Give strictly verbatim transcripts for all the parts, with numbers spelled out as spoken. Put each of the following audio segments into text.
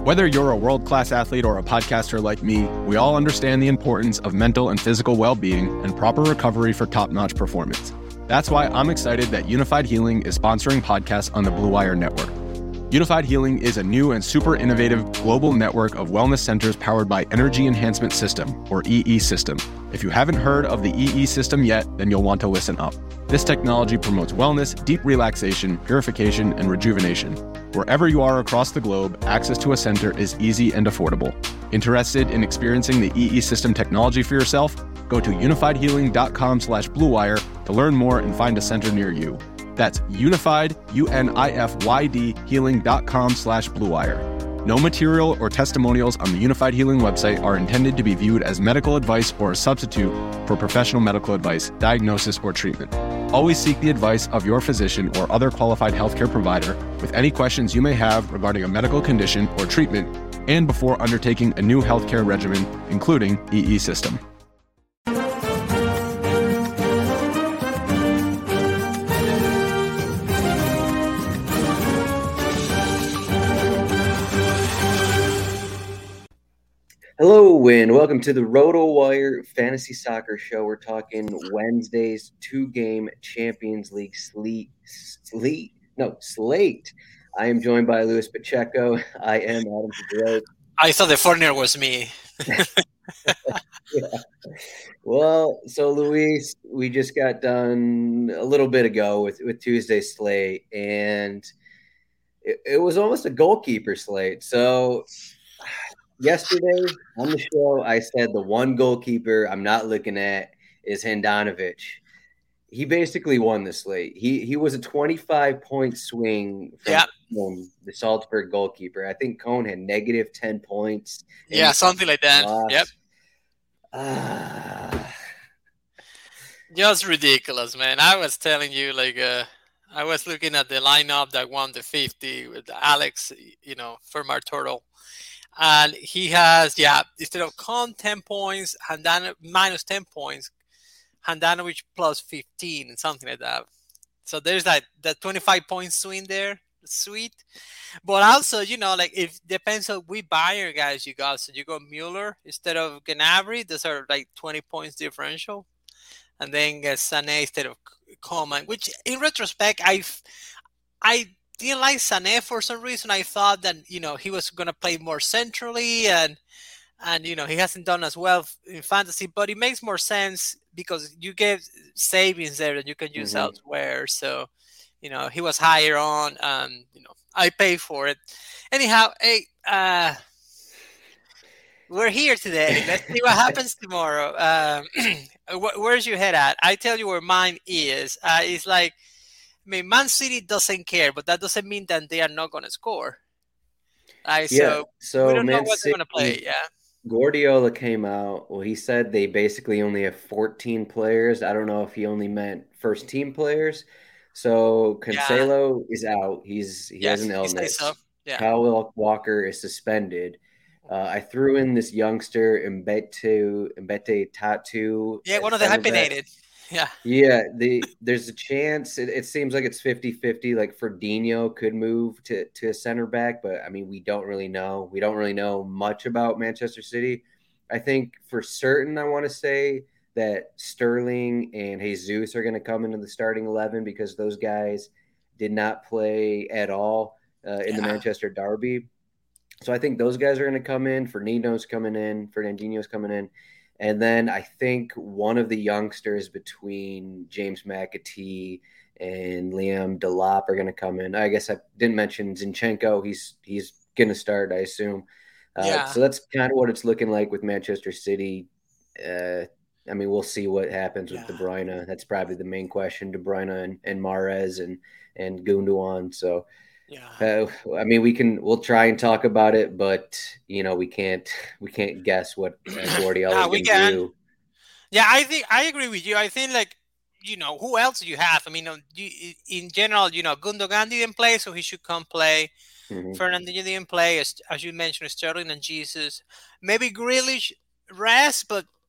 Whether you're a world-class athlete or a podcaster like me, we all understand the importance of mental and physical well-being and proper recovery for top-notch performance. That's why I'm excited that Unified Healing is sponsoring podcasts on the Blue Wire Network. Unified Healing is a new and super innovative global network of wellness centers powered by Energy Enhancement System, or E E System. If you haven't heard of the E E System yet, then you'll want to listen up. This technology promotes wellness, deep relaxation, purification, and rejuvenation. Wherever you are across the globe, access to a center is easy and affordable. Interested in experiencing the E E System technology for yourself? Go to unified healing dot com slash blue wire to learn more and find a center near you. That's unified, U N I F Y D, healing dot com slash blue wire. No material or testimonials on the Unified Healing website are intended to be viewed as medical advice or a substitute for professional medical advice, diagnosis, or treatment. Always seek the advice of your physician or other qualified healthcare provider with any questions you may have regarding a medical condition or treatment and before undertaking a new healthcare regimen, including E E System. Hello and welcome to the RotoWire Fantasy Soccer Show. We're talking Wednesday's two-game Champions League sleet, sleet, no, slate. I am joined by Luis Pacheco. I am Adam Pedro. I thought the foreigner was me. Yeah. Well, so Luis, we just got done a little bit ago with, with Tuesday's slate, and it, it was almost a goalkeeper slate. So yesterday on the show, I said the one goalkeeper I'm not looking at is Handanovic. He basically won the slate. He he was a twenty-five point swing from, yeah. from the Salzburg goalkeeper. I think Cohn had negative ten points. Yeah, something like that. Lost. Yep. Ah. Just ridiculous, man. I was telling you, like, uh, I was looking at the lineup that won the fifty with Alex, you know, from our turtle. And he has, yeah, instead of Cohn ten points, Handanovic minus ten points, Handanovic plus fifteen and something like that. So there's that, that twenty-five point swing there. Sweet. But also, you know, like it depends on which buyer guys you got. So you got Mueller instead of Gnabry. Those are like twenty points differential. And then uh, Sané instead of Coman, which in retrospect, I I didn't like Sané for some reason. I thought that, you know, he was going to play more centrally and, and, you know, he hasn't done as well in fantasy, but it makes more sense because you get savings there that you can use mm-hmm. elsewhere. So, you know, he was higher on, um, you know, I pay for it. Anyhow, hey, uh, we're here today. Let's see what happens tomorrow. Um, where's your head at? I tell you where mine is. Uh, it's like, I mean, Man City doesn't care, but that doesn't mean that they are not going to score. Right? Yeah, so, so we don't Man know what City, they're going to play. Yeah. Guardiola came out. Well, he said they basically only have fourteen players. I don't know if he only meant first team players. So Cancelo yeah. is out. He's he yes, has an illness. So. Yeah. Kyle Walker is suspended. Uh, I threw in this youngster Mbete Mbete Tatu. Yeah, one of the hyphenated. Yeah. Yeah, the there's a chance. It, it seems like it's fifty-fifty. Like Ferdinand could move to, to a center back, but I mean, we don't really know. We don't really know much about Manchester City. I think for certain, I want to say that Sterling and Jesus are going to come into the starting eleven because those guys did not play at all uh, in yeah. the Manchester derby. So I think those guys are going to come in. Fernandinho's coming in. Fernandinho's coming in. And then I think one of the youngsters between James McAtee and Liam Delap are going to come in. I guess I didn't mention Zinchenko. He's he's going to start, I assume. Uh, yeah. So that's kind of what it's looking like with Manchester City. Uh, I mean, we'll see what happens with yeah. De Bruyne. That's probably the main question. De Bruyne and, and Mahrez and and Gundogan. So. Yeah, uh, I mean, we can. We'll try and talk about it, but you know, we can't. We can't guess what uh, Guardiola no, is going to do. Yeah, I think I agree with you. I think, like, you know, who else do you have? I mean, in general, you know, Gundogan didn't play, so he should come play. Mm-hmm. Fernandinho didn't play, as, as you mentioned, Sterling and Jesus. Maybe Grealish rest, but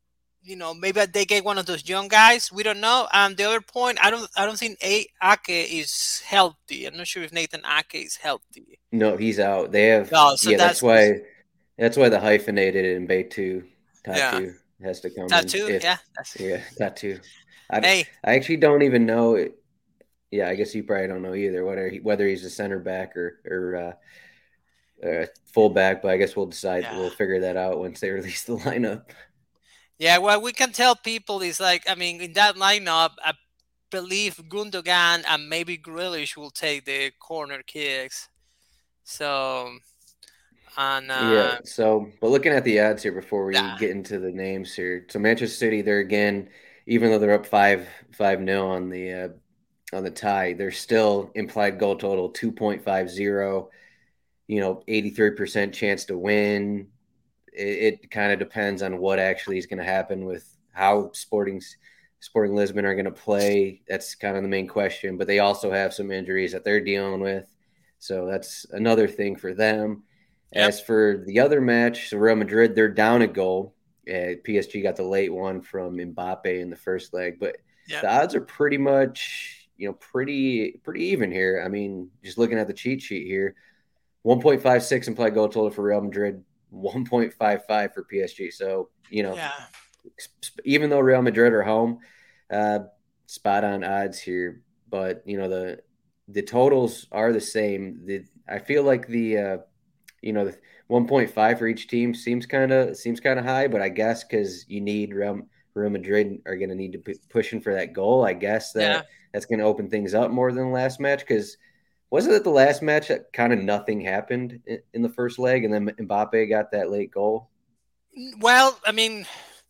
you know, maybe they get one of those young guys. We don't know. And the other point, I don't, I don't think A- Ake is healthy. I'm not sure if Nathan Ake is healthy. No, he's out. They have, no, so yeah, that's, that's why, that's why the hyphenated in Beitu yeah, Tatu has to come in. tattoo. If Yeah, that's, yeah, Tatu. I, hey, I actually don't even know. Yeah, I guess you probably don't know either whether he, whether he's a center back or or uh, uh, full back. But I guess we'll decide. yeah, We'll figure that out once they release the lineup. yeah. What we can tell people is like, I mean, in that lineup, I believe Gundogan and maybe Grealish will take the corner kicks. So, and Yeah. uh, So, but looking at the odds here before we yeah, get into the names here, so Manchester City, they're again, even though they're up five five nil on the uh, on the tie, they're still implied goal total two point five zero. You know, eighty-three percent chance to win. It, it kind of depends on what actually is going to happen with how Sporting Sporting Lisbon are going to play. That's kind of the main question. But they also have some injuries that they're dealing with, so that's another thing for them. yep, As for the other match, so Real Madrid, they're down a goal. Uh, P S G got the late one from Mbappe in the first leg, but yep. the odds are pretty much, you know, pretty pretty even here. I mean, just looking at the cheat sheet here, one point five six implied goal total for Real Madrid, one point five five for P S G. So, you know, Yeah. even though Real Madrid are home, uh, spot on odds here. But, you know, the the totals are the same. The I feel like the, uh, you know, the one point five for each team seems kind of seems kind of high, but I guess because you need Real, Real Madrid are going to need to be pushing for that goal. I guess that Yeah. that's going to open things up more than the last match because wasn't it the last match that kind of nothing happened in, in the first leg, and then Mbappe got that late goal? Well, I mean,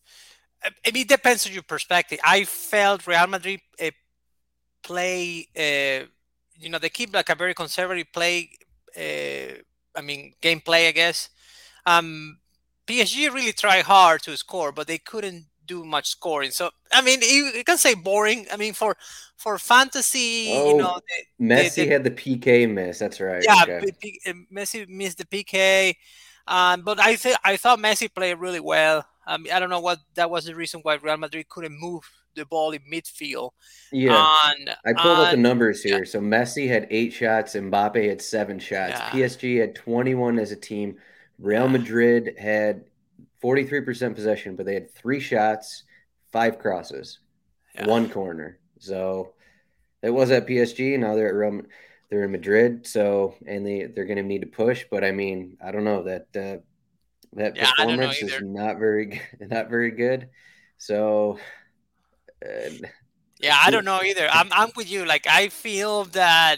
it depends on your perspective. I felt Real Madrid uh, play, uh, you know, they keep like a very conservative play. Uh, I mean, gameplay, I guess. Um, P S G really tried hard to score, but they couldn't do much scoring. So, I mean, you, you can say boring. I mean, for for fantasy, Oh, you know, the, Messi the, the, had the P K miss. That's right. yeah, Okay. P- P- Messi missed the P K. Um, but I think I thought Messi played really well. Um, I don't know what that was the reason why Real Madrid couldn't move the ball in midfield. Yeah. And I pulled up the and numbers yeah, here. So Messi had eight shots, Mbappe had seven shots. yeah, P S G had twenty-one as a team. Real yeah, Madrid had forty-three percent possession, but they had three shots, five crosses, yeah. one corner. So it was at P S G. Now they're at Real, they're in Madrid. So and they they're going to need to push. But I mean, I don't know that uh, that Yeah, I don't know performance is either. not very not very good. So. Uh, Yeah, I don't know either. I'm I'm with you. Like I feel that.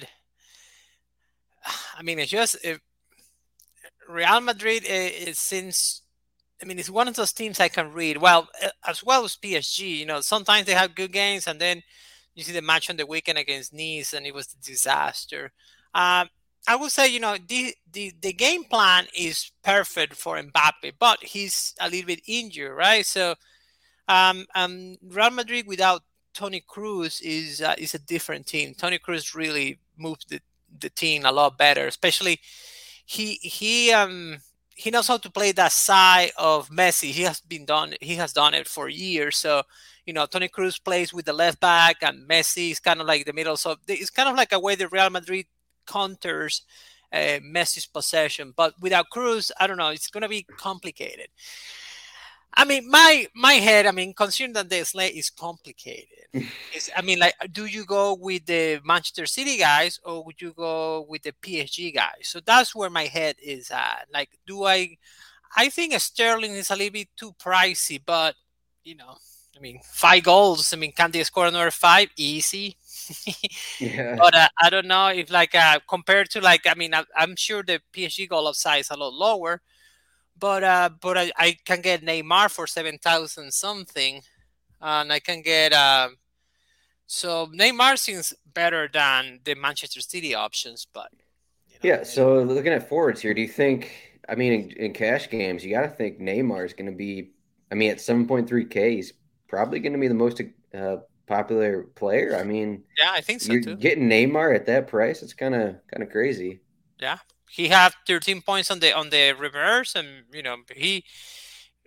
I mean, it's just if Real Madrid is since. I mean, it's one of those teams I can read well, as well as P S G. You know, sometimes they have good games, and then you see the match on the weekend against Nice, and it was a disaster. Um, I would say, you know, the, the the game plan is perfect for Mbappe, but he's a little bit injured, right? So, um, um Real Madrid without Toni Kroos is uh, is a different team. Toni Kroos really moved the, the team a lot better, especially he he um he knows how to play that side of Messi. He has been done. He has done it for years. So, you know, Toni Kroos plays with the left back, and Messi is kind of like the middle. So it's kind of like a way that Real Madrid counters uh, Messi's possession. But without Kroos, I don't know. It's going to be complicated. I mean, my my head. I mean, considering that the slate is complicated, is I mean, like, do you go with the Manchester City guys or would you go with the P S G guys? So that's where my head is at. Like, do I? I think Sterling is a little bit too pricey, but you know, I mean, five goals. I mean, can they score another five? Easy. yeah. But uh, I don't know if like uh, compared to like I mean, I, I'm sure the P S G goal upside is a lot lower. But uh, but I, I can get Neymar for seven thousand something, and I can get uh, so Neymar seems better than the Manchester City options. But you know, Yeah. So looking at forwards here, do you think? I mean, in, in cash games, you got to think Neymar is going to be. I mean, at seven point three K, he's probably going to be the most uh, popular player. I mean, yeah, I think so you're too. getting Neymar at that price. It's kind of kind of crazy. Yeah, he had thirteen points on the on the reverse, and you know he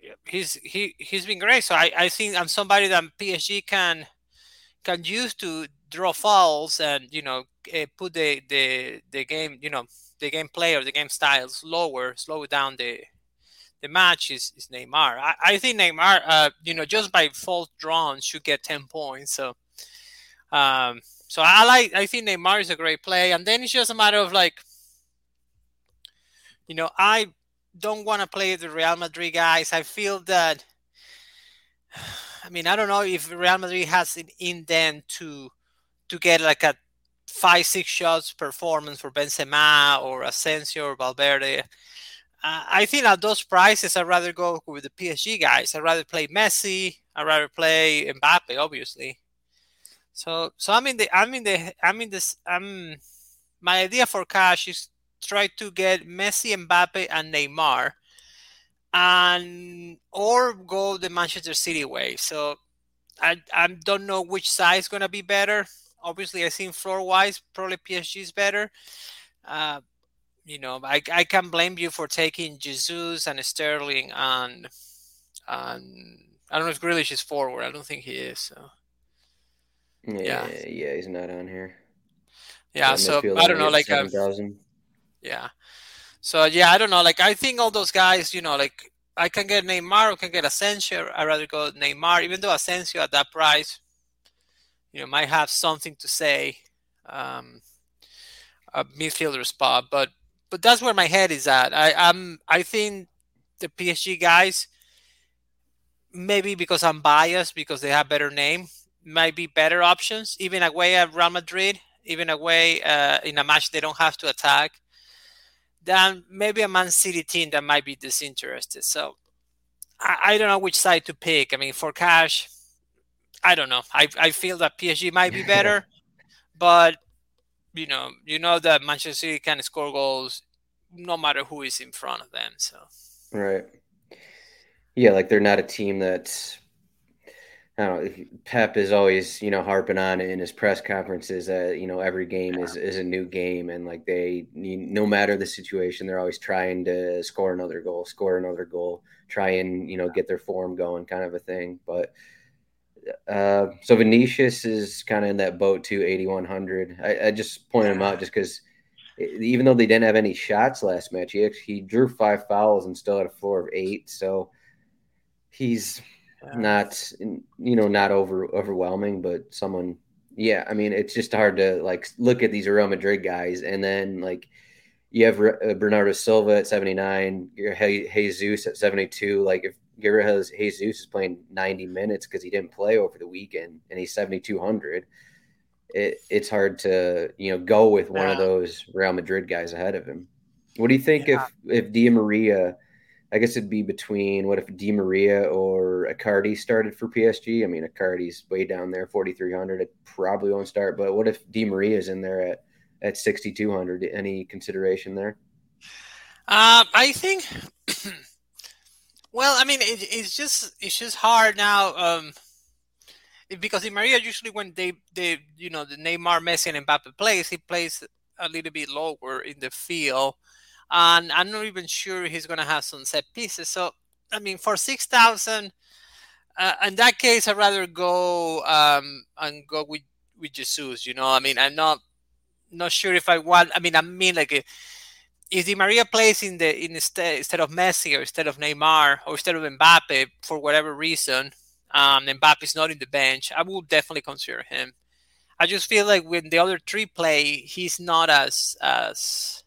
he's he he's been great. So I, I think I'm somebody that P S G can can use to draw fouls and you know uh, put the, the the game you know the game play or the game styles lower, slow down the the match is, is Neymar. I, I think Neymar, uh, you know, just by fault drawn should get ten points. So, um, so I like. I think Neymar is a great play, and then it's just a matter of like, you know, I don't want to play the Real Madrid guys. I feel that. I mean, I don't know if Real Madrid has it in them to to get like a five six shots performance for Benzema or Asensio or Valverde. Uh, I think at those prices, I'd rather go with the P S G guys. I'd rather play Messi. I'd rather play Mbappe, obviously. So, so I'm in the, I'm in the, I'm in this. I'm my idea for cash is try to get Messi, Mbappe, and Neymar, and or go the Manchester City way. So, I I don't know which side is gonna be better. Obviously, I think floor wise, probably P S G is better. Uh, you know, I, I can't blame you for taking Jesus and Sterling and and I don't know if Grealish is forward. I don't think he is. So Yeah, yeah, yeah, he's not on here. yeah. That So midfield I don't only know, at like uh, seven thousand. yeah. So yeah, I don't know. Like I think all those guys, you know, like I can get Neymar, I can get Asensio. I'd rather go Neymar, even though Asensio at that price, you know, might have something to say, um, a midfielder spot. But but that's where my head is at. I am I think the P S G guys, maybe because I'm biased because they have better name, might be better options, even away at Real Madrid, even away uh, in a match they don't have to attack, than maybe a Man City team that might be disinterested. So I, I don't know which side to pick. I mean, for cash, I don't know. I, I feel that P S G might be better, but you know, you know that Manchester City can score goals no matter who is in front of them. So Right. Yeah, like they're not a team that's I don't know. Pep is always, you know, harping on it in his press conferences that, you know, every game is, is a new game. And like they, no matter the situation, they're always trying to score another goal, score another goal, try and, you know, get their form going kind of a thing. But uh, so Vinicius is kind of in that boat too, eighty-one hundred. I, I just pointed him out just because even though they didn't have any shots last match, he, actually, he drew five fouls and still had a floor of eight. So he's not, you know, not over overwhelming, but someone, yeah, I mean, it's just hard to like look at these Real Madrid guys and then like you have uh, Bernardo Silva at seventy-nine, you're Jesus at seventy-two. Like if Gabriel Jesus is playing ninety minutes because he didn't play over the weekend and he's seventy-two hundred, it, it's hard to, you know, go with one yeah. of those Real Madrid guys ahead of him. What do you think Yeah. if if Di Maria, I guess it'd be between what if Di Maria or Icardi started for P S G? I mean, Icardi's way down there, forty-three hundred. It probably won't start, but what if Di Maria's in there at, at sixty-two hundred? Any consideration there? Um, I think. Well, I mean, it, it's just it's just hard now. Um, because in Maria usually when they they you know the Neymar, Messi, and Mbappe plays, he plays a little bit lower in the field, and I'm not even sure he's gonna have some set pieces. So I mean, for six thousand, uh, in that case, I'd rather go um and go with with Jesus. You know, I mean, I'm not not sure if I want. I mean, I mean like. A, if Di Maria plays in the in instead instead of Messi or instead of Neymar or instead of Mbappe for whatever reason, um, Mbappe is not in the bench, I will definitely consider him. I just feel like when the other three play, he's not as as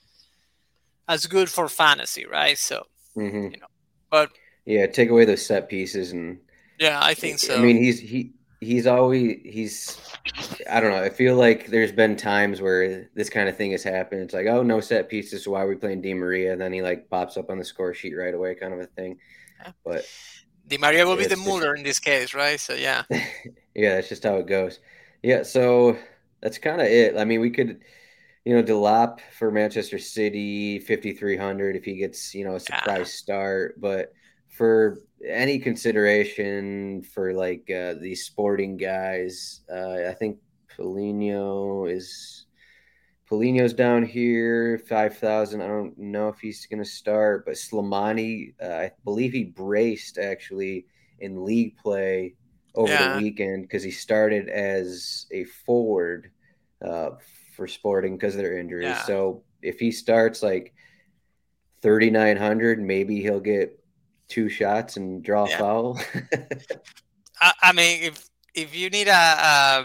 as good for fantasy, right? So Mm-hmm. you know, but Yeah, take away those set pieces, and yeah, I think I so. mean, he's he he's always he's I don't know. I feel like there's been times where this kind of thing has happened. It's like, oh, no set pieces, so why are we playing Di Maria? And then he like pops up on the score sheet right away, kind of a thing. Yeah. But Di Maria will be the it's just Muller in this case, right? So yeah, yeah, that's just how it goes. Yeah, so that's kind of it. I mean, we could, you know, Delap for Manchester City, fifty-three hundred if he gets, you know, a yeah. surprise start. But for any consideration for like uh, these sporting guys, uh, I think Paulinho is Paulinho's down here, five thousand. I don't know if he's going to start, but Slimani, uh, I believe he braced actually in league play over yeah. the weekend because he started as a forward uh, for Sporting because of their injuries. Yeah. So if he starts like thirty-nine hundred, maybe he'll get two shots and draw yeah. foul. I, I mean, if if you need a, a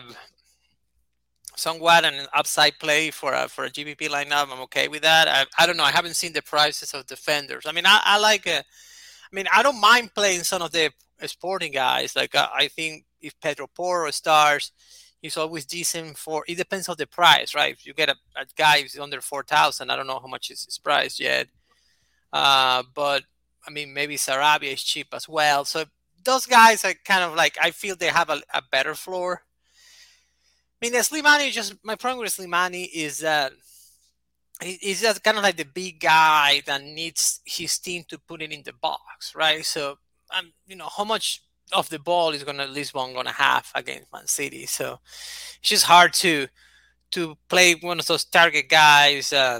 somewhat an upside play for a for a G P P lineup, I'm okay with that. I, I don't know. I haven't seen the prices of defenders. I mean, I, I like a, I mean, I don't mind playing some of the Sporting guys. Like uh, I think if Pedro Porro stars, he's always decent for. It depends on the price, right? If you get a, a guy who's under four thousand, I don't know how much is his price yet. Uh, but I mean, maybe Sarabia is cheap as well. So those guys are kind of like, I feel they have a, a better floor. I mean, Slimani, just my problem with Slimani is that he's just kind of like the big guy that needs his team to put it in the box, right? So, um, you know, how much of the ball is going to Lisbon going to have against Man City? So it's just hard to to play one of those target guys uh,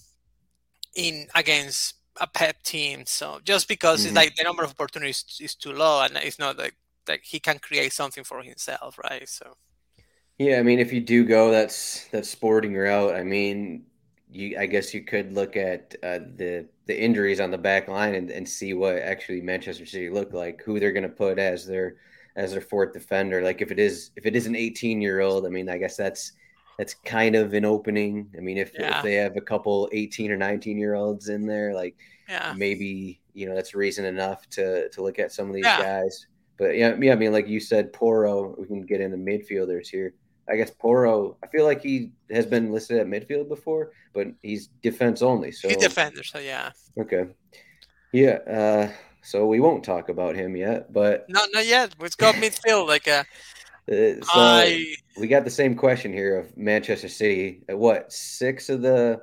in against a Pep team. So just because mm-hmm. it's like the number of opportunities is too low, and it's not like that he can create something for himself, right? So. Yeah, I mean, if you do go that's that Sporting route, I mean, you I guess you could look at uh, the the injuries on the back line and, and see what actually Manchester City look like, who they're going to put as their as their fourth defender. Like if it is if it is an eighteen year old, I mean, I guess that's that's kind of an opening. I mean, if yeah. if they have a couple eighteen or nineteen year olds in there, like yeah. maybe you know that's reason enough to to look at some of these yeah. guys. But yeah, yeah, I mean, like you said, Porro, we can get into midfielders here. I guess Porro, I feel like he has been listed at midfield before, but he's defense only. So he's defender, so yeah. Okay. Yeah, uh, so we won't talk about him yet, but no, not yet. Let's go midfield. Like a, uh, so I... we got the same question here of Manchester City. At what six of the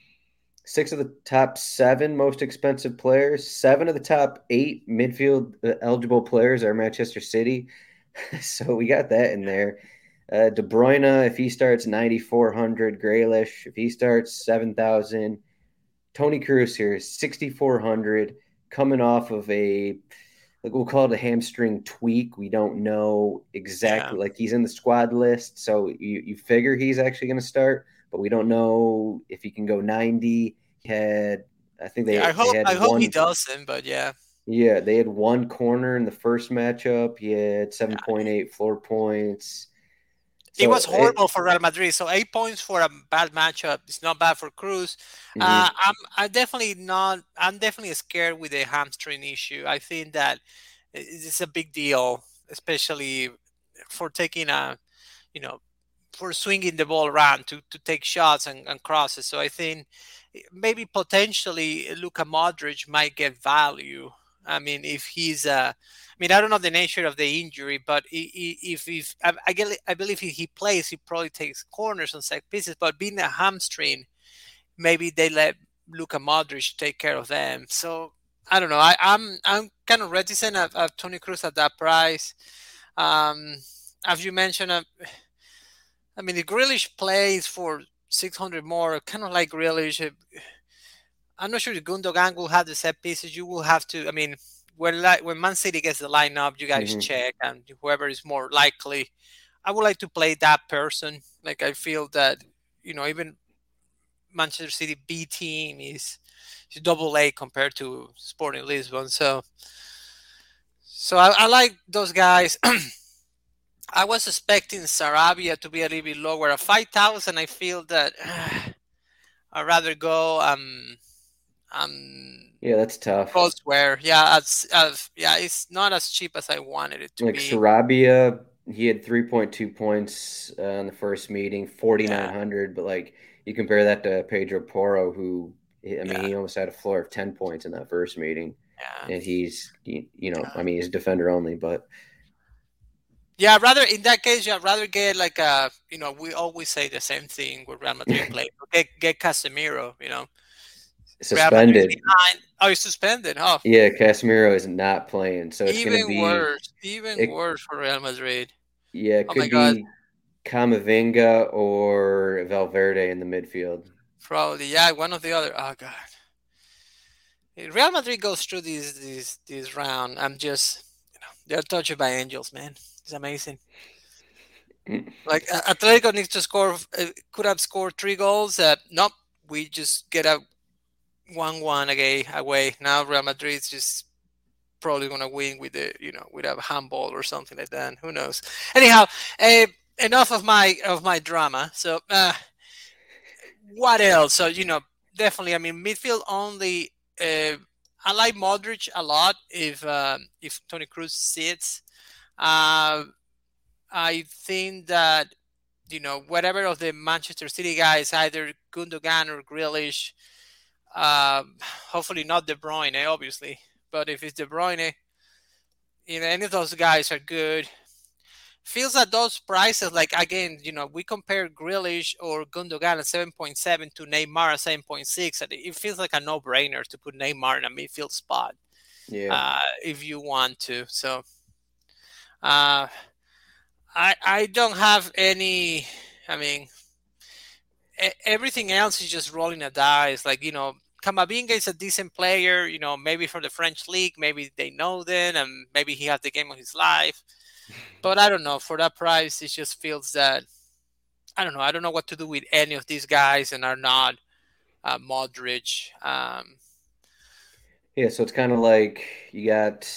six of the top seven most expensive players, seven of the top eight midfield eligible players are Manchester City. So we got that in there. Uh, De Bruyne, if he starts ninety-four hundred, Grealish, if he starts seven thousand, Toni Kroos here, sixty-four hundred, coming off of a, like we'll call it a hamstring tweak. We don't know exactly, yeah. like he's in the squad list, so you, you figure he's actually going to start, but we don't know if he can go ninety. He had, I think they, yeah, I hope, they had I hope one, he doesn't, but yeah. Yeah, they had one corner in the first matchup. He had seven point eight yeah. floor points. So it was horrible it, for Real Madrid. So eight points for a bad matchup. It's not bad for Kroos. Mm-hmm. Uh, I'm, I'm definitely not. I'm definitely scared with the hamstring issue. I think that it's a big deal, especially for taking a, you know, for swinging the ball around to, to take shots and, and crosses. So I think maybe potentially Luka Modric might get value. I mean, if he's uh, I mean, I don't know the nature of the injury, but if if I, I, get, I believe if he plays, he probably takes corners and set pieces. But being a hamstring, maybe they let Luka Modric take care of them. So I don't know. I, I'm I'm kind of reticent of, of Toni Kroos at that price. Um, as you mentioned, uh, I mean, if Grealish plays for six hundred more, kind of like Grealish. Uh, I'm not sure if Gundogan will have the set pieces. You will have to. I mean, when when Man City gets the lineup, you guys mm-hmm. check, and whoever is more likely, I would like to play that person. Like I feel that you know even Manchester City B team is, is double A compared to Sporting Lisbon. So, so I, I like those guys. I was expecting Sarabia to be a little bit lower. At five thousand, I feel that uh, I'd rather go. Um, um, yeah, that's tough. Elsewhere, yeah, as, as, yeah, it's not as cheap as I wanted it to like be. Like Sarabia, he had three point two points uh, in the first meeting, forty-nine hundred, yeah. But like you compare that to Pedro Porro, who I mean, yeah. he almost had a floor of ten points in that first meeting, yeah. and he's you, you know, yeah. I mean, he's defender only, but. Yeah, rather in that case, I'd rather get like a, you know, we always say the same thing with Real Madrid play. Get get Casemiro, you know. Suspended. Oh, he's suspended. Oh, yeah, Casemiro is not playing, so it's even going to be worse. Even it, worse for Real Madrid. Yeah, it oh could my God. be Camavinga or Valverde in the midfield. Probably, yeah, one of the other. Oh God, Real Madrid goes through this this this round. I'm just, you know, they're touched by angels, man. It's amazing. Like Atletico needs to score, uh, could have scored three goals. Uh, nope, we just get a one-one again away. Now Real Madrid's just probably gonna win with the, you know, with a handball or something like that. Who knows? Anyhow, uh, enough of my of my drama. So, uh, what else? So, you know, definitely. I mean, midfield only. Uh, I like Modric a lot. If uh, if Toni Kroos sits, uh, I think that, you know, whatever of the Manchester City guys, either Gundogan or Grealish, uh, hopefully not De Bruyne, obviously. But if it's De Bruyne, you know, any of those guys are good. Feels that those prices, like, again, you know, we compare Grealish or Gundogan at seven point seven to Neymar at seven point six. And it feels like a no-brainer to put Neymar in a midfield spot. Yeah. Uh, if you want to. So, uh, I I don't have any, I mean, everything else is just rolling a dice. Like, you know, Camavinga is a decent player, you know, maybe from the French league, maybe they know them, and maybe he has the game of his life. But I don't know, for that price, it just feels that, I don't know, I don't know what to do with any of these guys and are not uh, Modric. Um, yeah, so it's kind of like you got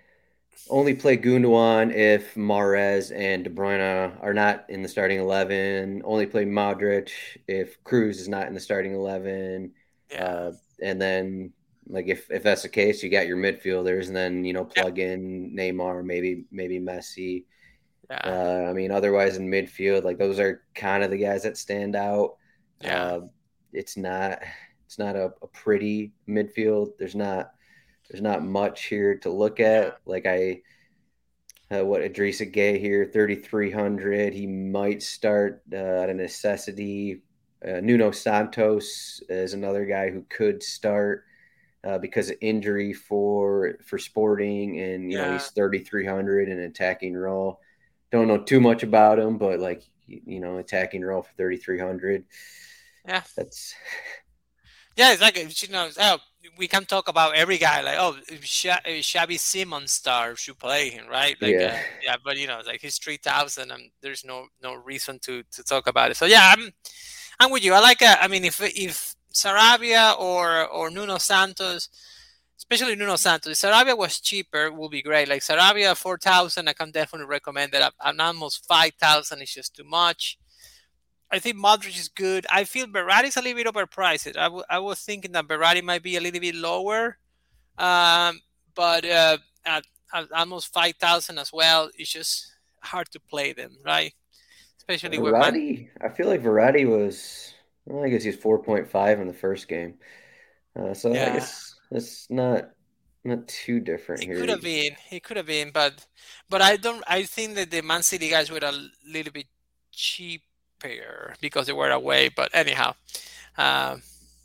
only play Gundogan if Mahrez and De Bruyne are not in the starting eleven. Only play Modric if Kroos is not in the starting eleven. Yeah. Uh, and then, like, if, if that's the case, you got your midfielders, and then, you know, plug yeah. in Neymar, maybe maybe Messi. Yeah. Uh, I mean, otherwise in midfield, like, those are kind of the guys that stand out. Yeah. Uh, it's not it's not a, a pretty midfield. There's not there's not much here to look at. Yeah. Like I, uh, what Idrissa Gueye here, thirty-three hundred. He might start uh, out of necessity. Uh, Nuno Santos is another guy who could start uh, because of injury for for Sporting, and you yeah. know he's thirty-three hundred in attacking role. Don't know too much about him, but like you know, attacking role for thirty-three hundred. Yeah, that's yeah. It's like, you know, oh, we can talk about every guy. Like, oh, Xavi Simons star should play him, right? Like, yeah, uh, yeah. But you know, like he's three thousand, and there's no no reason to to talk about it. So yeah, I'm. I'm with you. I like. A, I mean, if if Sarabia or or Nuno Santos, especially Nuno Santos, if Sarabia was cheaper, would be great. Like Sarabia four thousand, I can definitely recommend that. At almost five thousand, it's just too much. I think Modric is good. I feel Berardi's a little bit overpriced. I, w- I was thinking that Berardi might be a little bit lower, um, but uh, at, at almost five thousand as well, it's just hard to play them, right? Especially Verratti, Man- I feel like Verratti was, well, I guess he's four point five in the first game. Uh, so yeah. I guess that's not not too different he here. He could have been. He could have been, but but I don't. I think that the Man City guys were a little bit cheaper because they were away. But anyhow, uh,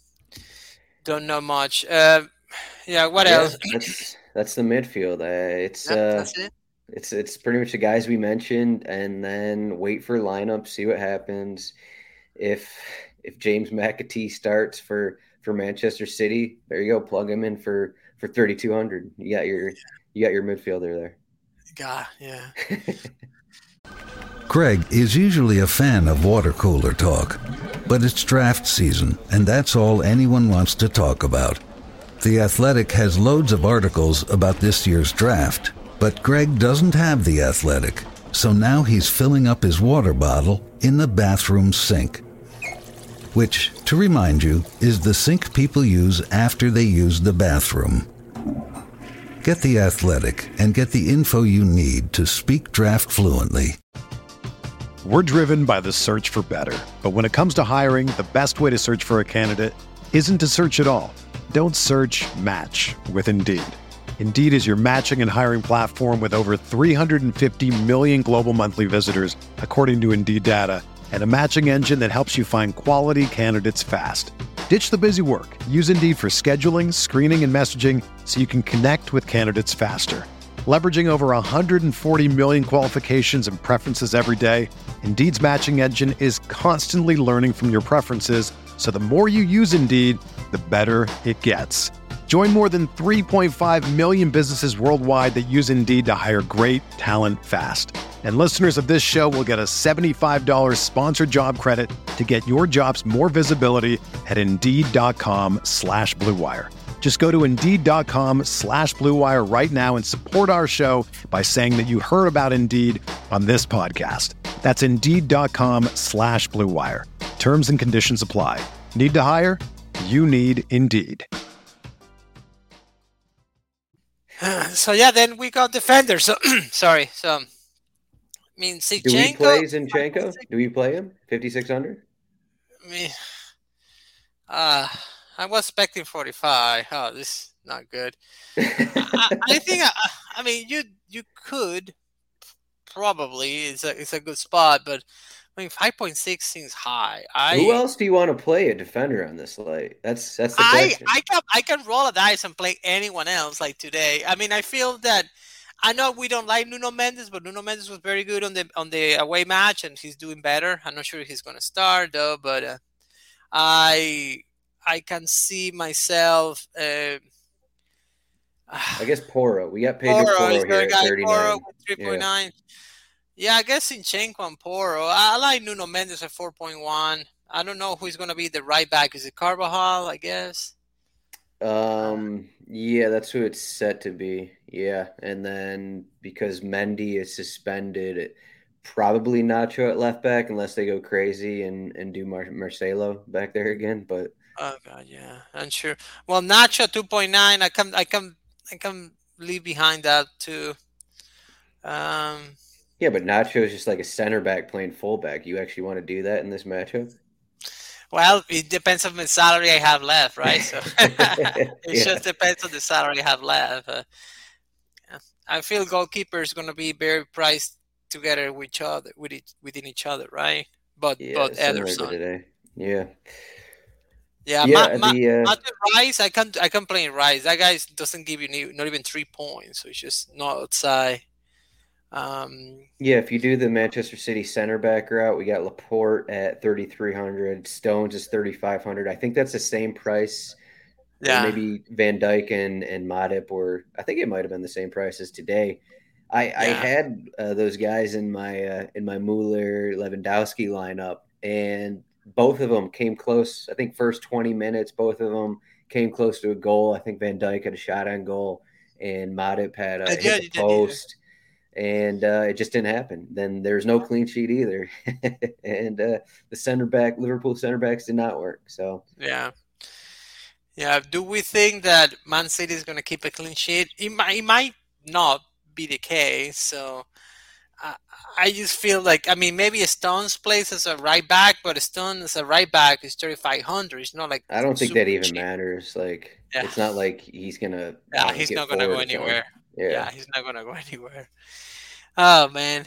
don't know much. Uh, yeah, what yeah, else? That's that's the midfield. Uh, it's yep, uh, that's it. It's it's pretty much the guys we mentioned, and then wait for lineup, see what happens. If if James McAtee starts for, for Manchester City, there you go, plug him in for, for thirty-two hundred. You got your you got your midfielder there. God, yeah. Craig is usually a fan of water cooler talk, but it's draft season, and that's all anyone wants to talk about. The Athletic has loads of articles about this year's draft. But Greg doesn't have The Athletic, so now he's filling up his water bottle in the bathroom sink. Which, to remind you, is the sink people use after they use the bathroom. Get The Athletic and get the info you need to speak draft fluently. We're driven by the search for better. But when it comes to hiring, the best way to search for a candidate isn't to search at all. Don't search, match with Indeed. Indeed is your matching and hiring platform with over three hundred fifty million global monthly visitors, according to Indeed data, and a matching engine that helps you find quality candidates fast. Ditch the busy work. Use Indeed for scheduling, screening, and messaging so you can connect with candidates faster. Leveraging over one hundred forty million qualifications and preferences every day, Indeed's matching engine is constantly learning from your preferences, so the more you use Indeed, the better it gets. Join more than three point five million businesses worldwide that use Indeed to hire great talent fast. And listeners of this show will get a seventy-five dollars sponsored job credit to get your jobs more visibility at Indeed.com slash Blue Wire. Just go to Indeed.com slash Blue Wire right now and support our show by saying that you heard about Indeed on this podcast. That's Indeed.com slash Blue Wire. Terms and conditions apply. Need to hire? You need Indeed. So yeah, then we got defenders. So sorry. So I mean, Zinchenko. Do we play Zinchenko? Do we play him? fifty-six hundred? I mean, uh, I was expecting forty-five. Oh, this is not good. I, I think. I, I mean, you you could probably. It's a it's a good spot, but I mean, five point six seems high. I, Who else do you want to play a defender on this slate? That's that's the I, question. I can I can roll a dice and play anyone else like today. I mean, I feel that I know we don't like Nuno Mendes, but Nuno Mendes was very good on the on the away match, and he's doing better. I'm not sure he's going to start though, but uh, I I can see myself. Uh, I guess Porro. We got Pedro Porro, Porro is there here a guy at thirty-nine. Porro with three point nine? Yeah. yeah, I guess Zinchenko and Porro. I, I like Nuno Mendes at four point one. I don't know who's going to be the right back. Is it Carvajal, I guess? Um, yeah, that's who it's set to be. Yeah, and then because Mendy is suspended, it, probably Nacho at left back unless they go crazy and, and do Mar- Marcelo back there again. But oh god, yeah, I'm sure. Well, Nacho two point nine. I come, I come, I come leave behind that too. Um, yeah, but Nacho is just like a center back playing fullback. You actually want to do that in this matchup? Well, it depends on the salary I have left, right? So it Yeah. just depends on the salary I have left. Uh, I feel goalkeeper is going to be very priced together with each other, with each, within each other, right? But Yeah, but similar to Ederson, today. Yeah. yeah, Yeah, Ma- Ma- the, uh, Martin Rice, I can I can play in Rice. That guy doesn't give you ni- not even three points, so it's just not outside. Um, Yeah, if you do the Manchester City center back route, we got Laporte at thirty-three hundred. Stones is thirty-five hundred. I think that's the same price. Or yeah, maybe Van Dijk and, and Matip were, I think it might have been the same price as today. I, I Yeah. had uh, those guys in my uh, in my Mueller Lewandowski lineup, and both of them came close. I think first twenty minutes, both of them came close to a goal. I think Van Dijk had a shot on goal, and Matip had a Uh, hit yeah, the you did, yeah. post, and uh, it just didn't happen. Then there's no clean sheet either, and uh, the center back, Liverpool center backs, did not work. So yeah. Yeah, do we think that Man City is going to keep a clean sheet? It might, it might not be the case. So I, I just feel like, I mean, maybe Stones plays as a right back, but Stones as a right back is thirty-five hundred. It's not like I don't think super that even cheap. matters. Like, Yeah. it's not like he's gonna. Yeah, uh, he's get not going to go forward, so, anywhere. Yeah. Yeah, he's not going to go anywhere. Oh, man.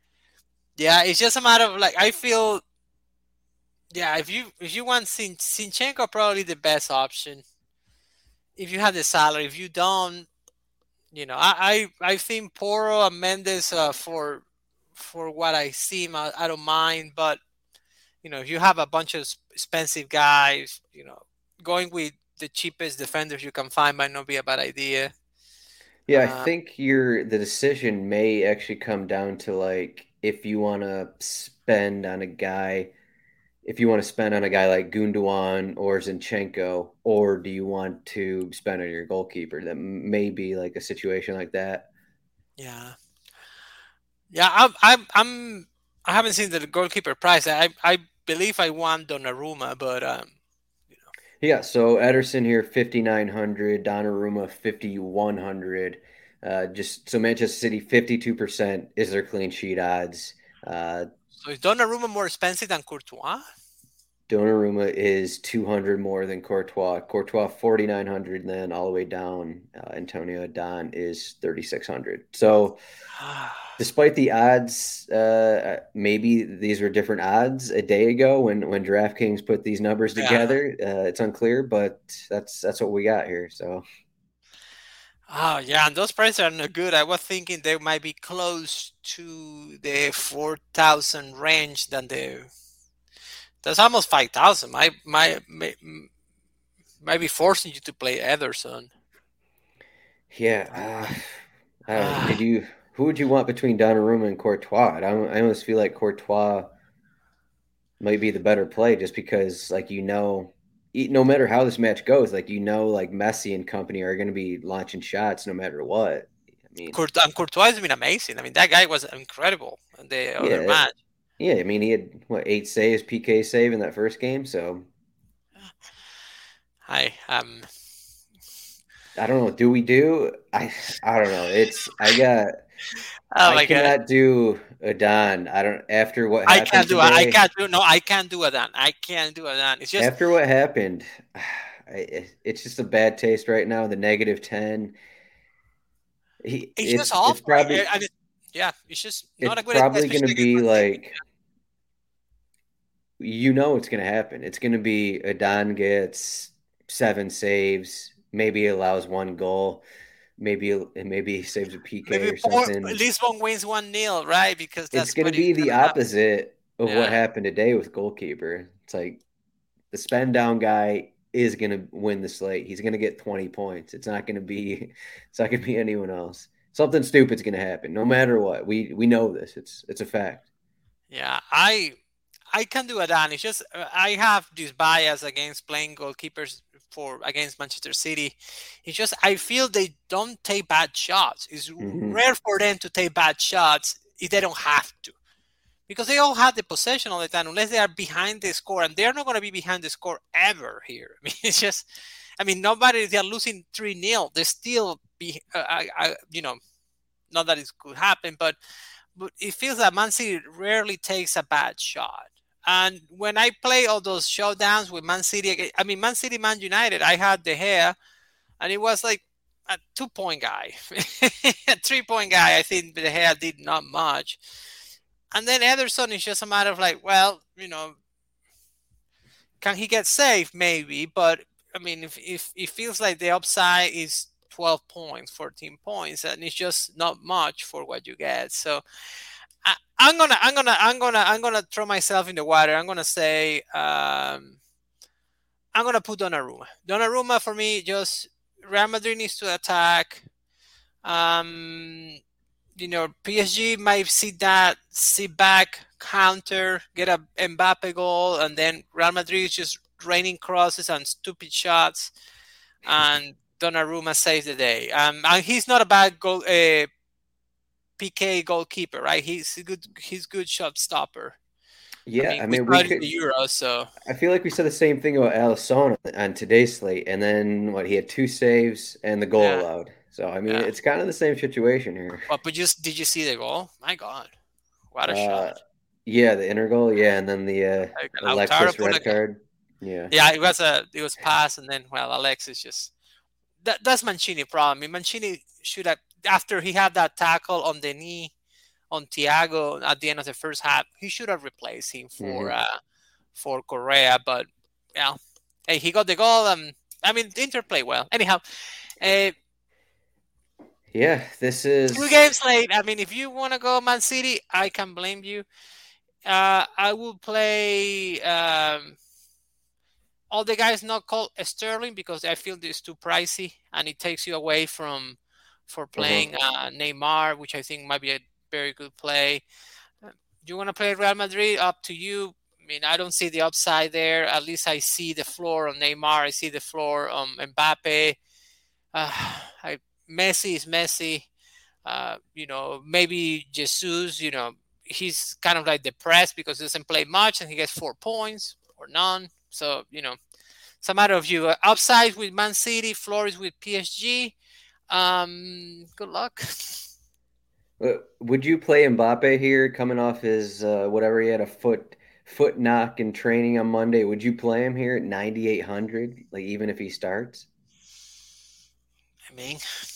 Yeah, it's just a matter of like, I feel, yeah, if you if you want Sin- Zinchenko, probably the best option. If you have the salary, if you don't, you know, I I, I think Porro and Mendes uh, for for what I see, I, I don't mind. But you know, if you have a bunch of expensive guys, you know, going with the cheapest defenders you can find might not be a bad idea. Yeah, I Uh, think your the decision may actually come down to like if you want to spend on a guy, if you want to spend on a guy like Gundogan or Zinchenko, or do you want to spend on your goalkeeper? That may be like a situation like that. Yeah, yeah. I'm, I'm, I'm. I haven't seen the goalkeeper price. I, I believe I want Donnarumma, but um, Yeah, so Ederson here fifty-nine hundred, Donnarumma fifty-one hundred. Uh, just so Manchester City fifty-two percent is their clean sheet odds. Uh, so is Donnarumma more expensive than Courtois? Donnarumma is two hundred more than Courtois. Courtois forty-nine hundred, and then all the way down, uh, Antonio Don is thirty-six hundred. So despite the odds, uh, maybe these were different odds a day ago when, when DraftKings put these numbers Yeah. together. Uh, it's unclear, but that's that's what we got here. So Oh yeah, and those prices are not good. I was thinking they might be close to the four thousand range than the. That's almost five thousand. My my may, might be forcing you to play Ederson. Yeah, uh, I don't know. Ah, Did you? Who would you want between Donnarumma and Courtois? I, don't- I almost feel like Courtois might be the better play, just because, like you know, e- no matter how this match goes, like you know, like Messi and company are going to be launching shots no matter what. I mean, Court- and Courtois has been amazing. I mean, that guy was incredible in the other yeah, match. yeah. I mean, he had what eight saves, P K save in that first game. So I um. I don't know. Do we do? I I don't know. It's I got. Oh I my god. cannot do a Don. I don't after what I happened can't do it. I today. can't do no. I can't do it. Then I can't do it. Then it's just After what happened, I, it's just a bad taste right now. The negative ten. He, it's just it's it's awful. I, probably I, yeah, it's just not it's a good idea, probably going to especially against be Man City. like you know it's going to happen. It's going to be Adon gets seven saves, maybe allows one goal, maybe maybe he saves a P K Maybe or Port- something. Lisbon wins one nil, right? Because It's that's going to what is be the gonna happen. opposite of what Yeah, happened today with goalkeeper. It's like the spend down guy is going to win the slate. He's going to get twenty points. It's not going to be it's not going to be anyone else. Something stupid's going to happen no matter what. We we know this. It's it's a fact. yeah. I I can do it. Dan. It's just uh, I have this bias against playing goalkeepers for against Manchester City. It's just I feel they don't take bad shots. It's Mm-hmm. rare for them to take bad shots if they don't have to. Because they all have the possession all the time, unless they are behind the score, and they're not going to be behind the score ever here. I mean, it's just, I mean, nobody, they're losing three nil. They still be, uh, I, I, you know, not that it could happen, but, but it feels that Man City rarely takes a bad shot. And when I play all those showdowns with Man City, I mean, Man City, Man United, I had De Gea, and it was like a two-point guy, a three-point guy. I think De Gea did not much. And then Ederson is just a matter of like, well, you know, can he get saved? Maybe. But, I mean, if, if it feels like the upside is twelve points, fourteen points, and it's just not much for what you get. So I, I'm gonna, I'm gonna, I'm gonna, I'm gonna throw myself in the water. I'm gonna say, um, I'm gonna put Donnarumma. Donnarumma for me, just Real Madrid needs to attack. Um, you know, P S G might see that, sit back, counter, get a Mbappe goal, and then Real Madrid is just raining crosses and stupid shots, and Donnarumma saves the day. Um, and he's not a bad goal, uh, P K goalkeeper, right? He's a good, he's good shot stopper. Yeah, I mean, I we mean, saw we it in could. the Euro, so I feel like we said the same thing about Alisson on, on today's slate, and then what he had two saves and the goal yeah, allowed. So I mean, yeah. it's kind of the same situation here. Well, but just did you see the goal? My God, what a Uh, shot! yeah, the inner goal, yeah, and then the uh, Like, Lautaro Alexis put red a, card. Yeah. yeah, it was a, it was pass, and then well, Alexis just that, that's Mancini problem. I mean, Mancini should have, after he had that tackle on the knee on Thiago at the end of the first half, he should have replaced him for Mm-hmm. uh, for Correa. But yeah, hey, he got the goal. Um, I mean, the Inter played well. Anyhow, uh, Yeah, this is. two games late. I mean, if you want to go Man City, I can blame you. Uh, I will play um, all the guys not called Sterling because I feel it's too pricey and it takes you away from for playing Uh-huh. uh, Neymar, which I think might be a very good play. Uh, you want to play Real Madrid? Up to you. I mean, I don't see the upside there. At least I see the floor on Neymar. I see the floor on Mbappe. Uh, I, Messi is Messi. Uh, you know, maybe Jesus, you know, he's kind of like depressed because he doesn't play much and he gets four points or none. So, you know, it's a matter of you. Uh, upside with Man City, floor is with P S G. Um, good luck. Would you play Mbappe here, coming off his uh, whatever he had a foot foot knock in training on Monday? Would you play him here at ninety-eight hundred, like even if he starts? I mean,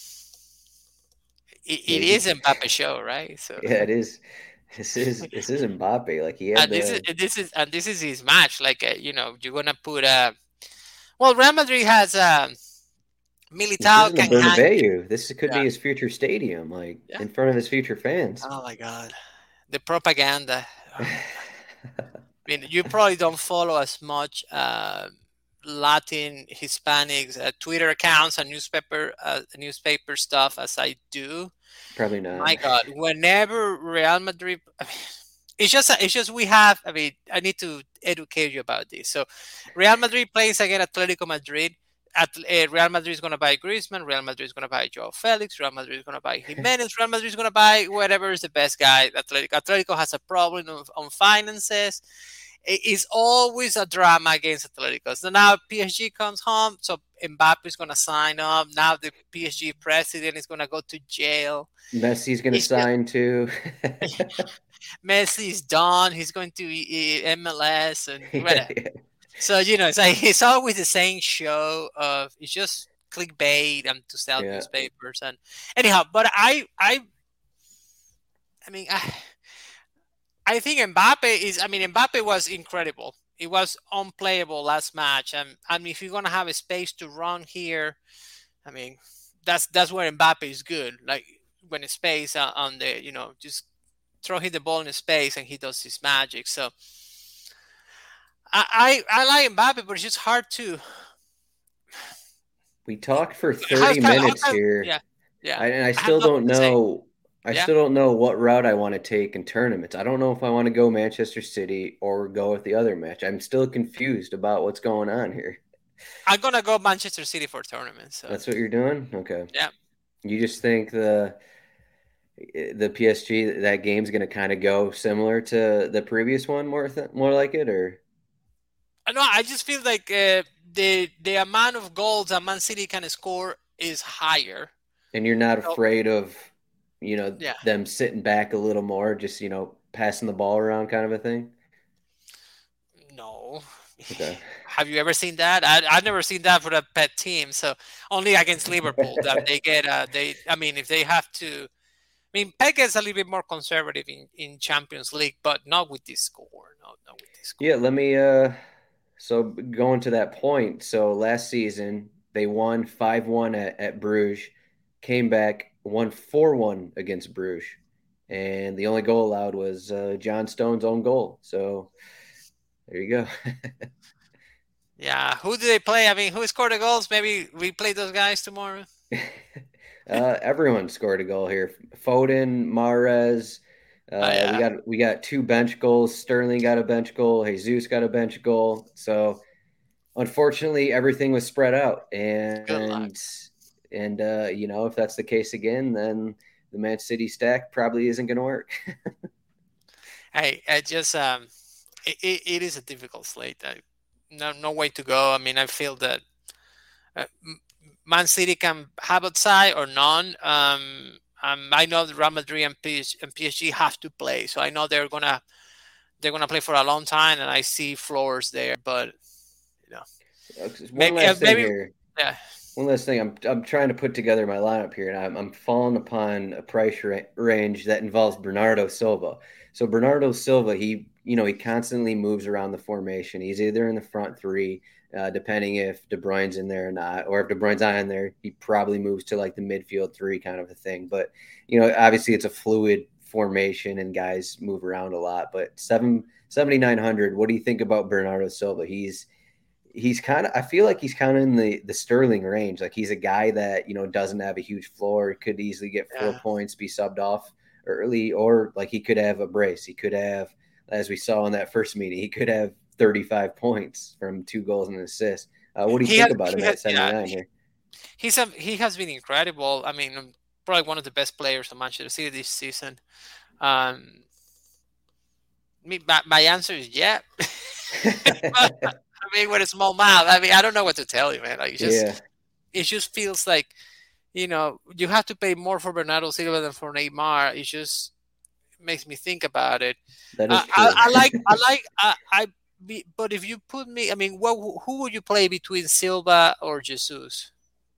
it, it Maybe. is Mbappe show, right? So Yeah, it is. This is this is Mbappe. Like he had and this is the. this is and this is his match. Like uh, you know, you're gonna put a. Well, Real Madrid has a. Militao This can is the hang. Bernabeu. This could Yeah. be his future stadium, like Yeah. in front of his future fans. Oh my God, the propaganda. Oh, I mean, you probably don't follow as much uh, Latin Hispanics uh, Twitter accounts and newspaper uh, newspaper stuff as I do. Probably not. My God, whenever Real Madrid, I mean, it's just it's just we have. I mean, I need to educate you about this. So, Real Madrid plays against Atletico Madrid. At, uh, Real Madrid is going to buy Griezmann. Real Madrid is going to buy Joao Felix. Real Madrid is going to buy Jimenez. Real Madrid is going to buy whatever is the best guy. Atletico, Atletico has a problem of, on finances. It is always a drama against Atletico. So now P S G comes home. So Mbappe is going to sign up. Now the P S G president is going to go to jail. Messi's going to He's sign too. Messi is done. He's going to M L S and whatever. Yeah. So, you know, it's like it's always the same show of it's just clickbait and to sell Yeah. newspapers and anyhow. But I, I, I mean, I, I think Mbappe is. I mean, Mbappe was incredible. It was unplayable last match, and I mean, if you're gonna have a space to run here, I mean, that's that's where Mbappe is good. Like when a space on, on the, you know, just throw him the ball in the space and he does his magic. So. I, I, I like Mbappe, but it's just hard to. We talked for How's thirty kind of- minutes how's- here, Yeah, yeah. I, and I have still don't nothing to say. know. I Yeah. still don't know what route I want to take in tournaments. I don't know if I want to go Manchester City or go with the other match. I'm still confused about what's going on here. I'm gonna go Manchester City for tournament. So That's what you're doing? Okay. Yeah. You just think the the P S G that game's going to kind of go similar to the previous one, more th- more like it, or no, I just feel like uh, the the amount of goals that Man City can score is higher. and you're not So- afraid of, you know, Yeah. them sitting back a little more, just, you know, passing the ball around kind of a thing. No. Okay. Have you ever seen that? I I've never seen that for a pet team. So only against Liverpool that they get. Uh, they. I mean, if they have to. I mean, Pep is a little bit more conservative in, in Champions League, but not with this score. No, not with this score. Yeah, let me uh so going to that point. So last season they won five one at, at Bruges, came back, won four one against Bruges. And the only goal allowed was uh, John Stone's own goal. So there you go. Yeah. Who do they play? I mean, who scored the goals? Maybe we play those guys tomorrow. uh, everyone scored a goal here. Foden, Mahrez. Uh, Oh, yeah. We got we got two bench goals. Sterling got a bench goal. Jesus got a bench goal. So unfortunately, everything was spread out. And Good luck. and uh, you know, if that's the case again, then the Man City stack probably isn't going to work. Hey, I just um, it, it, it is a difficult slate. I, no, no way to go. I mean, I feel that uh, M- Man City can have outside or none. Um, um, I know that Real Madrid and, P S- and P S G have to play, so I know they're gonna they're gonna play for a long time, and I see floors there. But you know, One Maybe- last uh, thing maybe- here. yeah, One last thing. I'm I'm trying to put together my lineup here, and I'm I'm falling upon a price ra- range that involves Bernardo Silva. So Bernardo Silva, he you know he constantly moves around the formation. He's either in the front three, uh, depending if De Bruyne's in there or not, or if De Bruyne's not in there, he probably moves to like the midfield three kind of a thing. But you know, obviously it's a fluid formation and guys move around a lot. But seven seventy nine hundred. What do you think about Bernardo Silva? He's He's kind of, I feel like he's kind of in the, the Sterling range. Like he's a guy that, you know, doesn't have a huge floor. He could easily get four Yeah. points, be subbed off early, or like he could have a brace. He could have, as we saw in that first meeting, he could have thirty-five points from two goals and an assist. Uh, what do you He think has- about him he at has- yeah, seventy-nine he- here? he's a, he has been incredible. I mean, probably one of the best players of Manchester City this season. Um, me, my, my answer is yeah. I mean, with a small mouth. I mean, I don't know what to tell you, man. Like, it just, Yeah, it just feels like, you know, you have to pay more for Bernardo Silva than for Neymar. It just makes me think about it. that is I, true. I, I like, I like, I, I be, but if you put me, I mean, what, who would you play between Silva or Jesus?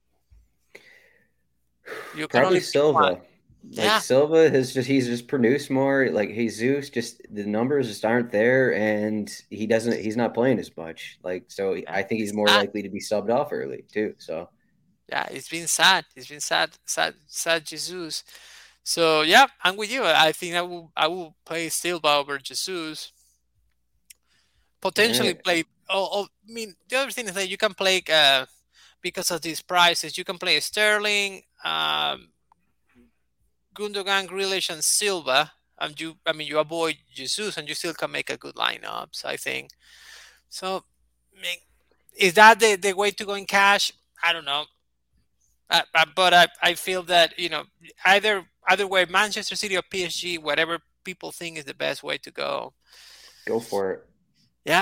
You can Probably only pick Silva. one. Like Yeah. Silva has just he's just produced more. Like Jesus, just the numbers just aren't there, and he doesn't. He's not playing as much. Like so, I think he's more Ah. likely to be subbed off early too. So Yeah, it's been sad. It's been sad, sad, sad Jesus. So yeah, I'm with you. I think I will I will play Silva over Jesus. Potentially Right. play. Oh, oh, I mean, the other thing is that you can play uh, because of these prices. You can play Sterling, um, Gundogan, Grealish, and Silva, and you. I mean, you avoid Jesus, and you still can make a good lineup. So I think. So, I mean, is that the, the way to go in cash? I don't know. Uh, uh, but I, I feel that, you know, either either way, Manchester City or P S G, whatever people think is the best way to go. Go for it. Yeah.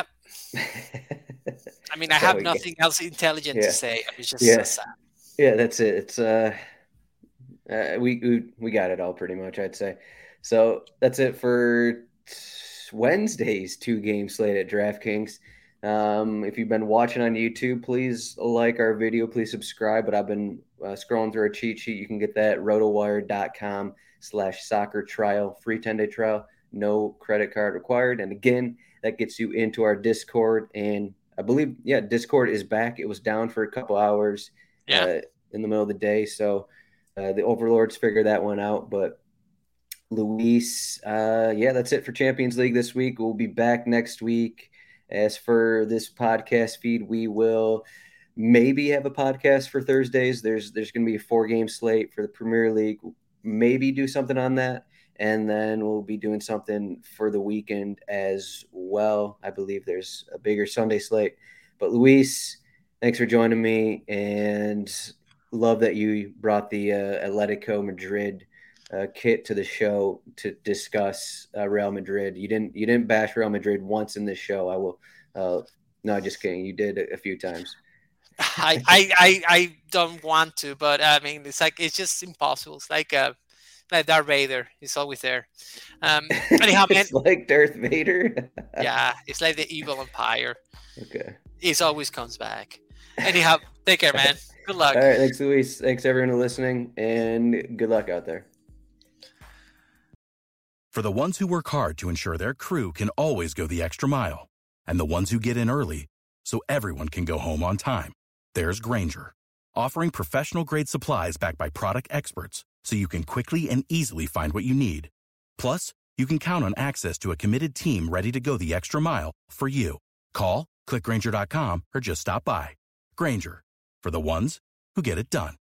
I mean, I have nothing else intelligent yeah. to say. It's just yeah. so sad. Yeah, that's it. It's uh, uh we, we we got it all pretty much, I'd say. So that's it for Wednesday's two game slate at DraftKings. Um, if you've been watching on YouTube, please like our video, please subscribe. But I've been uh, scrolling through our cheat sheet. You can get that rotowire.com slash soccer trial, free ten day trial, no credit card required. And again, that gets you into our Discord. And I believe, yeah, Discord is back. It was down for a couple hours yeah. uh, in the middle of the day. So uh, the overlords figured that one out. But Luis, uh, yeah, that's it for Champions League this week. We'll be back next week. As for this podcast feed, we will maybe have a podcast for Thursdays. There's there's going to be a four-game slate for the Premier League. We'll maybe do something on that. And then we'll be doing something for the weekend as well. I believe there's a bigger Sunday slate. But Luis, thanks for joining me. And love that you brought the uh, Atletico Madrid Uh, kit to the show to discuss uh, Real Madrid. You didn't you didn't bash Real Madrid once in this show. I will. Uh, no, just kidding. You did a, a few times. I, I I I don't want to, but I mean, it's like it's just impossible. It's like uh, like Darth Vader. He's always there. Um, anyhow, man. It's like Darth Vader. Yeah, it's like the evil empire. Okay. He always comes back. Anyhow, take care, man. Good luck. All right, thanks, Luis. Thanks everyone for listening, and good luck out there. For the ones who work hard to ensure their crew can always go the extra mile, and the ones who get in early so everyone can go home on time, there's Grainger, offering professional-grade supplies backed by product experts so you can quickly and easily find what you need. Plus, you can count on access to a committed team ready to go the extra mile for you. Call, click Grainger dot com, or just stop by. Grainger, for the ones who get it done.